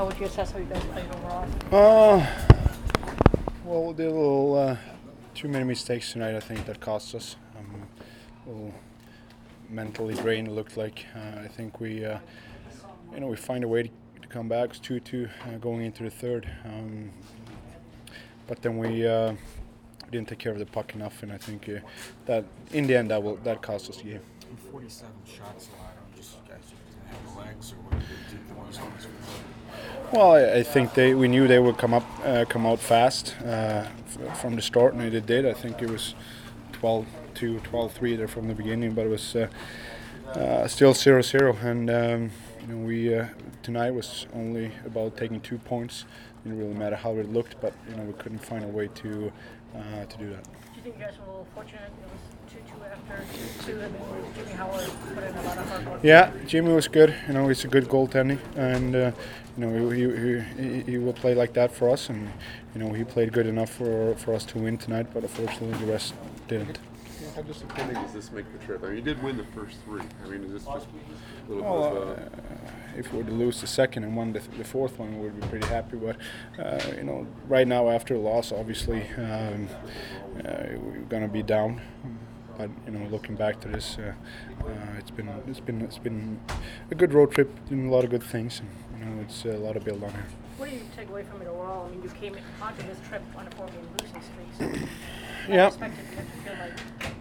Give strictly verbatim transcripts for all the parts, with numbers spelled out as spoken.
how would you assess how you guys played overall? Uh, well, we did a little uh, too many mistakes tonight. I think that cost us. Um, a little mentally drained. It looked like. Uh, I think we, uh, you know, we find a way to, to come back. It's two two uh, going into the third. Um, but then we uh, didn't take care of the puck enough, and I think uh, that in the end that will that cost us the game. forty-seven shots allowed. Just guys have the legs, or what do you think the most ones? Well, I, I think they we knew they would come up, uh, come out fast uh, f- from the start, and they did. I think it was twelve two, twelve three there from the beginning, but it was uh, uh, still zero zero, and um, you know we uh, tonight was only about taking two points. Didn't really matter how it looked, but you know we couldn't find a way to uh, to do that. Do you think you guys were a little fortunate? It was two two after two two, and then Jimmy Howard put in a lot of hard work. Yeah, Jimmy was good. You know, he's a good goaltender, and uh, you know he, he, he, he will play like that for us. And you know he played good enough for for us to win tonight, but unfortunately the rest didn't. How disappointing does this make the trip? I mean, you did win the first three. I mean, is this just a little Well, bit of a... uh, if we were to lose the second and won the, the fourth one, we would be pretty happy. But uh, you know, right now after a loss, obviously um, uh, we're gonna be down. But you know, looking back to this, uh, uh, it's been it's been it's been a good road trip, doing a lot of good things, and you know, it's a lot of build on here. What do you take away from it overall? I mean, you came onto this trip on a four-game losing streak, so Yeah. expected you to feel like.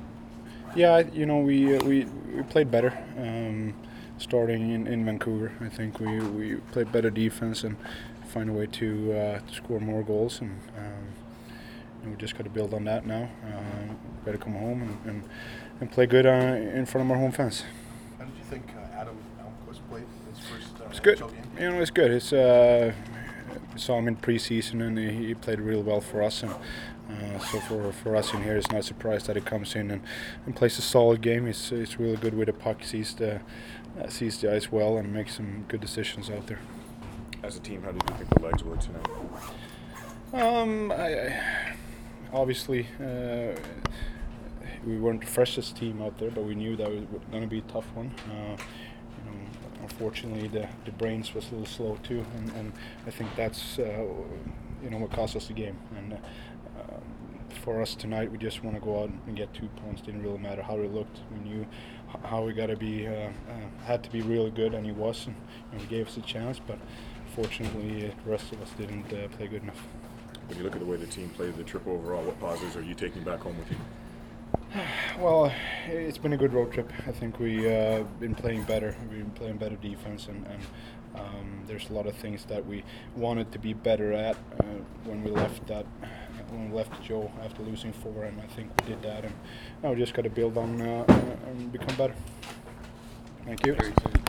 Yeah, you know, we uh, we we played better. Um, starting in, in Vancouver, I think we, we played better defense and find a way to, uh, to score more goals, and, um, and we just got to build on that now. Uh, better come home and, and, and play good uh, in front of our home fans. How did you think uh, Adam Almquist played his first uh, It's good. N H L game? You know, it's good. It's uh, saw him in preseason, and he, he played really well for us. And uh, so for, for us in here, it's not a surprise that he comes in and, and plays a solid game. He's, he's really good with the puck. Sees the uh, sees the ice well and makes some good decisions out there. As a team, how did you think the legs were tonight? Um, I, I obviously uh, we weren't the freshest team out there, but we knew that it was going to be a tough one. Uh, you know, unfortunately, the, the brains was a little slow too, and, and I think that's uh, you know what cost us the game. And uh, for us tonight, we just want to go out and get two points. Didn't really matter how it looked. We knew h- how we got to be, uh, uh, had to be really good, and he was, and, and he gave us a chance. But fortunately, uh, the rest of us didn't uh, play good enough. When you look at the way the team played the trip overall, what positives are you taking back home with you? Well, it's been a good road trip. I think we've uh, been playing better. We've been playing better defense, and, and um, there's a lot of things that we wanted to be better at uh, when we left that. When we left Joe after losing four, and I think we did that. And now we just got to build on uh, and become better. Thank you.